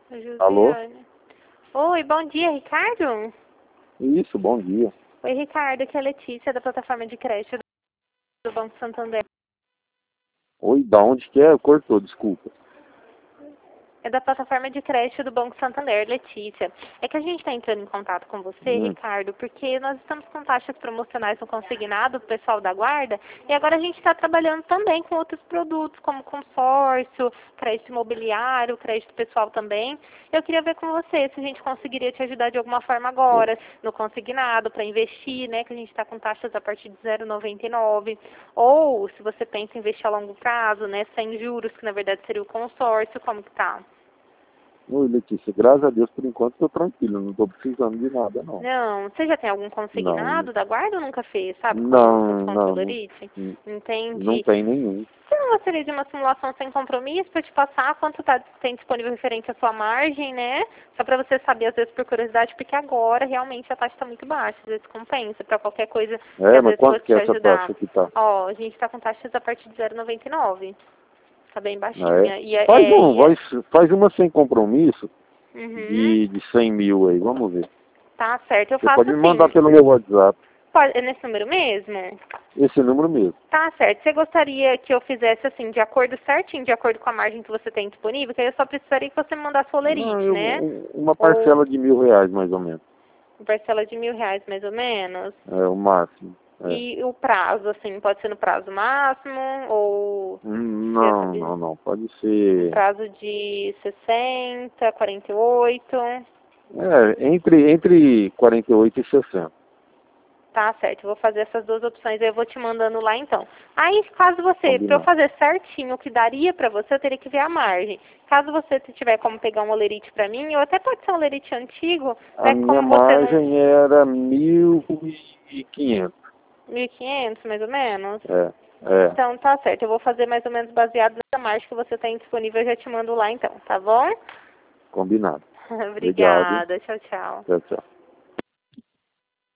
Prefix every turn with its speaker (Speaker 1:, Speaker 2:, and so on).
Speaker 1: Alô?
Speaker 2: Josiane. Oi, bom dia, Ricardo?
Speaker 1: Isso, bom dia.
Speaker 2: Oi, Ricardo, aqui é a Letícia, da plataforma de crédito do Banco Santander.
Speaker 1: Oi, da onde que é? Cortou, desculpa.
Speaker 2: É da plataforma de crédito do Banco Santander, Letícia. É que a gente está entrando em contato com você, Ricardo, porque nós estamos com taxas promocionais no consignado, pessoal da guarda, e agora a gente está trabalhando também com outros produtos, como consórcio, crédito imobiliário, crédito pessoal também. Eu queria ver com você se a gente conseguiria te ajudar de alguma forma agora, no consignado, para investir, né, que a gente está com taxas a partir de 0,99, ou se você pensa em investir a longo prazo, né, sem juros, que na verdade seria o consórcio, como que tá?
Speaker 1: Oi, Letícia, graças a Deus, por enquanto estou tranquilo, não estou precisando de nada, não.
Speaker 2: Não, você já tem algum
Speaker 1: Não,
Speaker 2: consignado da guarda ou nunca fez, sabe, com
Speaker 1: não,
Speaker 2: desconto
Speaker 1: não,
Speaker 2: Lorite?
Speaker 1: não
Speaker 2: Entendi.
Speaker 1: tem nenhum.
Speaker 2: Você não gostaria de uma simulação sem compromisso para te passar quanto tem disponível referente à sua margem, né? Só para você saber, às vezes, por curiosidade, porque agora realmente a taxa está muito baixa, às vezes compensa para qualquer coisa que
Speaker 1: É,
Speaker 2: às
Speaker 1: mas
Speaker 2: vezes
Speaker 1: quanto
Speaker 2: fosse
Speaker 1: que é
Speaker 2: te
Speaker 1: essa
Speaker 2: ajudar.
Speaker 1: taxa que tá?
Speaker 2: Ó, a gente está com taxas a partir de 0,99. Tá bem
Speaker 1: Ah, é?
Speaker 2: baixinha.
Speaker 1: Faz uma sem compromisso
Speaker 2: Uhum.
Speaker 1: de 100 mil aí, vamos ver.
Speaker 2: Tá certo, eu
Speaker 1: Você
Speaker 2: faço
Speaker 1: pode me mandar
Speaker 2: assim.
Speaker 1: pelo meu WhatsApp,
Speaker 2: É nesse número mesmo?
Speaker 1: esse número mesmo.
Speaker 2: Tá certo. Você gostaria que eu fizesse assim, de acordo certinho, de acordo com a margem que você tem disponível? Que aí eu só precisaria que você me mandasse o
Speaker 1: Não,
Speaker 2: olerite, né?
Speaker 1: uma
Speaker 2: Ou
Speaker 1: parcela de R$ 1.000, mais ou menos.
Speaker 2: parcela de R$ 1.000, mais ou menos.
Speaker 1: É o máximo. É.
Speaker 2: E o prazo, assim, pode ser no prazo máximo ou você
Speaker 1: Não,
Speaker 2: sabe,
Speaker 1: não, não. Pode
Speaker 2: um
Speaker 1: ser.
Speaker 2: prazo de 60, 48.
Speaker 1: Entre 48 e 60.
Speaker 2: Tá certo, eu vou fazer essas duas opções, aí eu vou te mandando lá então. Aí, caso você, para eu
Speaker 1: Combinado.
Speaker 2: fazer certinho o que daria pra você, eu teria que ver a margem. Caso você tiver como pegar um olerite pra mim, ou até pode ser um olerite antigo,
Speaker 1: A
Speaker 2: né,
Speaker 1: minha
Speaker 2: como você não...
Speaker 1: margem era 1.500.
Speaker 2: 1.500, mais ou menos?
Speaker 1: É, é.
Speaker 2: Então, tá certo, eu vou fazer mais ou menos baseado nessa margem que você tem disponível, eu já te mando lá então, tá bom?
Speaker 1: Combinado. Obrigado, hein?
Speaker 2: Obrigada, tchau, tchau.
Speaker 1: Tchau, tchau.